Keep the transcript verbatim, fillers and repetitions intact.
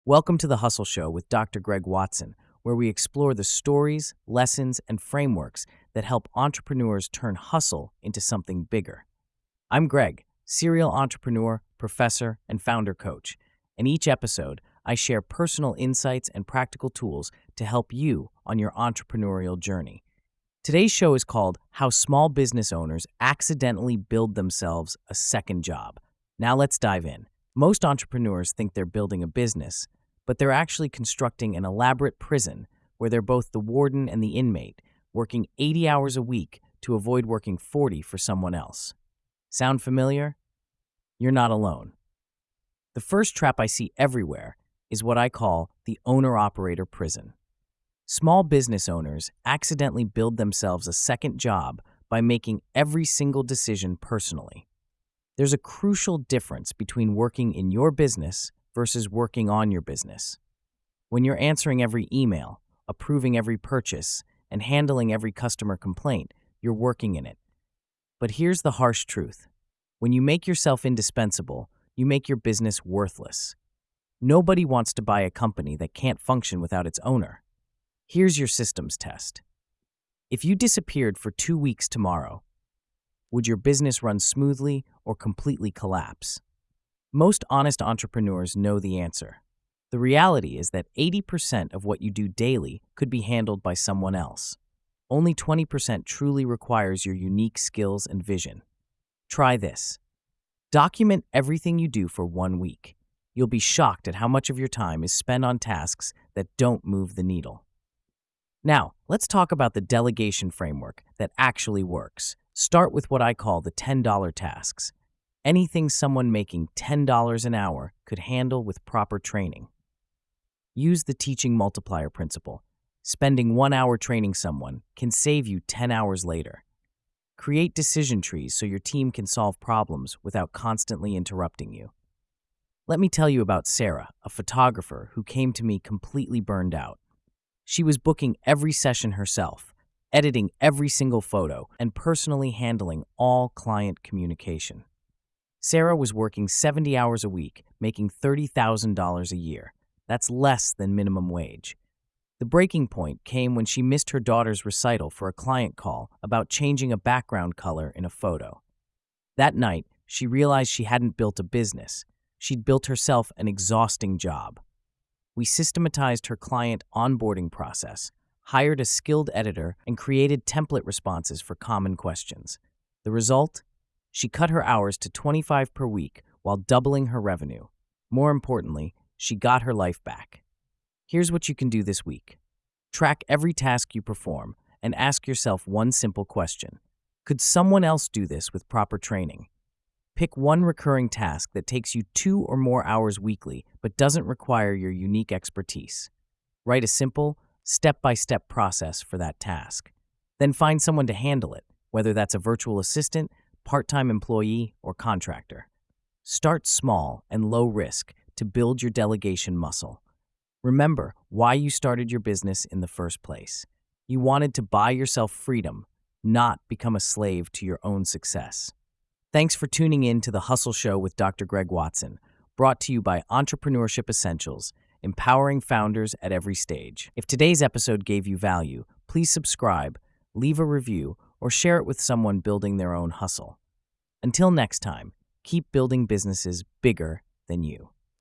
Welcome to the Hustle Show with Doctor Greg Watson, where we explore the stories, lessons, and frameworks that help entrepreneurs turn hustle into something bigger. I'm Greg, serial entrepreneur, professor, and founder coach. In each episode, I share personal insights and practical tools to help you on your entrepreneurial journey. Today's show is called How Small Business Owners Accidentally Build Themselves a Second Job. Now let's dive in. Most entrepreneurs think they're building a business, but they're actually constructing an elaborate prison where they're both the warden and the inmate, working eighty hours a week to avoid working forty for someone else. Sound familiar? You're not alone. The first trap I see everywhere is what I call the owner-operator prison. Small business owners accidentally build themselves a second job by making every single decision personally. There's a crucial difference between working in your business versus working on your business. When you're answering every email, approving every purchase, and handling every customer complaint, you're working in it. But here's the harsh truth. When you make yourself indispensable, you make your business worthless. Nobody wants to buy a company that can't function without its owner. Here's your systems test. If you disappeared for two weeks tomorrow, would your business run smoothly or completely collapse? Most honest entrepreneurs know the answer. The reality is that eighty percent of what you do daily could be handled by someone else. Only twenty percent truly requires your unique skills and vision. Try this. Document everything you do for one week. You'll be shocked at how much of your time is spent on tasks that don't move the needle. Now, let's talk about the delegation framework that actually works. Start with what I call the ten dollar tasks. Anything someone making ten dollars an hour could handle with proper training. Use the teaching multiplier principle. Spending one hour training someone can save you ten hours later. Create decision trees so your team can solve problems without constantly interrupting you. Let me tell you about Sarah, a photographer who came to me completely burned out. She was booking every session herself, editing every single photo, and personally handling all client communication. Sarah was working seventy hours a week, making thirty thousand dollars a year. That's less than minimum wage. The breaking point came when she missed her daughter's recital for a client call about changing a background color in a photo. That night, she realized she hadn't built a business. She'd built herself an exhausting job. We systematized her client onboarding process, hired a skilled editor, and created template responses for common questions. The result? She cut her hours to twenty-five per week while doubling her revenue. More importantly, she got her life back. Here's what you can do this week. Track every task you perform and ask yourself one simple question. Could someone else do this with proper training? Pick one recurring task that takes you two or more hours weekly but doesn't require your unique expertise. Write a simple, step-by-step process for that task. Then find someone to handle it, whether that's a virtual assistant, part-time employee, or contractor. Start small and low risk to build your delegation muscle. Remember why you started your business in the first place. You wanted to buy yourself freedom, not become a slave to your own success. Thanks for tuning in to the Hustle Show with Doctor Greg Watson, brought to you by Entrepreneurship Essentials, empowering founders at every stage. If today's episode gave you value, please subscribe, leave a review, or share it with someone building their own hustle. Until next time, keep building businesses bigger than you.